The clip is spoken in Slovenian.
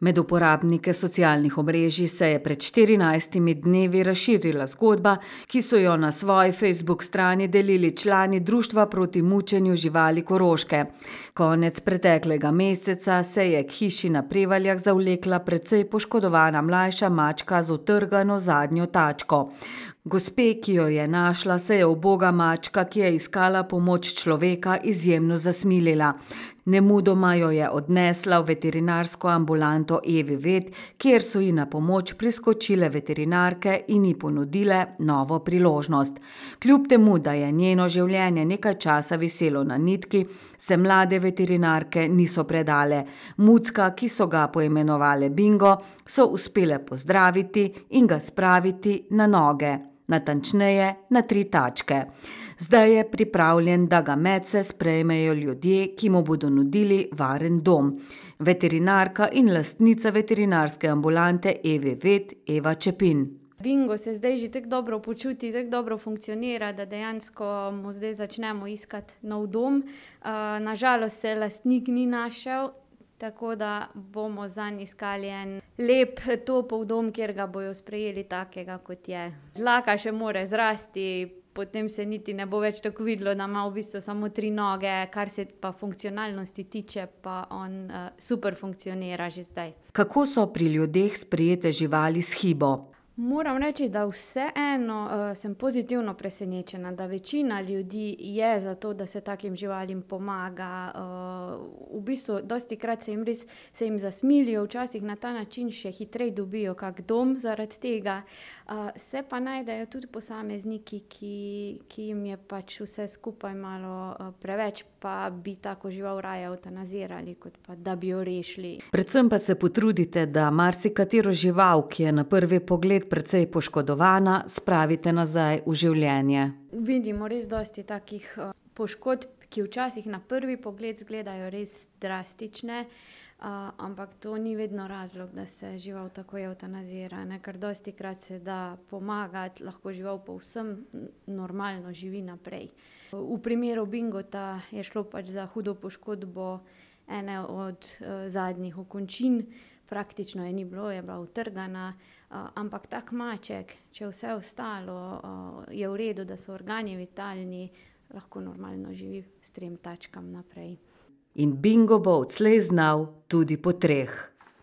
Med uporabnike socialnih omrežij se je pred 14 dnevi razširila zgodba, ki so jo na svoji Facebook strani delili člani Društva proti mučenju živali Koroške. Konec preteklega meseca se je k hiši na Prevaljah zavlekla precej poškodovana mlajša mačka z utrgano zadnjo tačko. Gospe, ki jo je našla, se je uboga mačka, ki je iskala pomoč človeka, izjemno zasmilila. Nemudoma jo je odnesla v veterinarsko ambulanto Evi Vet, kjer so ji na pomoč priskočile veterinarke in ji ponudile novo priložnost. Kljub temu, da je njeno življenje nekaj časa viselo na nitki, se mlade veterinarke niso predale. Mucka, ki so ga poimenovale Bingo, so uspele pozdraviti in ga spraviti na noge. Natančneje na 3 tačke. Zdaj je pripravljen, da ga medse sprejmejo ljudje, ki mu bodo nudili varen dom. Veterinarka in lastnica veterinarske ambulante Evi Vet, Eva Čepin. Bingo se zdaj že tako dobro počuti, tako dobro funkcionira, da dejansko mu zdaj začnemo iskati nov dom. Na žalost se lastnik ni našel, tako da bomo zanj iskali en lep, topel dom, kjer ga bojo sprejeli takega, kot je. Dlaka še more zrasti, potem se niti ne bo več tako videlo, da ima v bistvu samo 3 noge, kar se pa funkcionalnosti tiče, pa on super funkcionira že zdaj. Kako so pri ljudeh sprejete živali s hibo? Moram reči, da vseeno sem pozitivno presenečena, da večina ljudi je za to, da se takim živalim pomaga. V bistvu dostikrat se jim zasmilijo, včasih na ta način še hitreje dobijo kak dom zaradi tega. Se pa najdejo tudi posamezniki, ki jim je pač vse skupaj malo preveč, pa bi tako žival raje evtanazirali, kot pa da bi jo rešili. Predvsem pa se potrudite, da marsikatero žival, ki je na prvi pogled precej poškodovana, spravite nazaj v življenje. Vidimo res dosti takih poškodb, ki včasih na prvi pogled izgledajo res drastične, ampak to ni vedno razlog, da se žival takoj evtanazira, ne, ker dostikrat se da pomagati, lahko žival povsem normalno živi naprej. V primeru Bingota je šlo pač za hudo poškodbo ene od zadnjih okončin, praktično je ni bilo, je bila utrgana, ampak tak maček, če vse ostalo je v redu, da so organi vitalni, lahko normalno živi s 3 tačkami naprej. In Bingo bo odslej znal tudi po 3.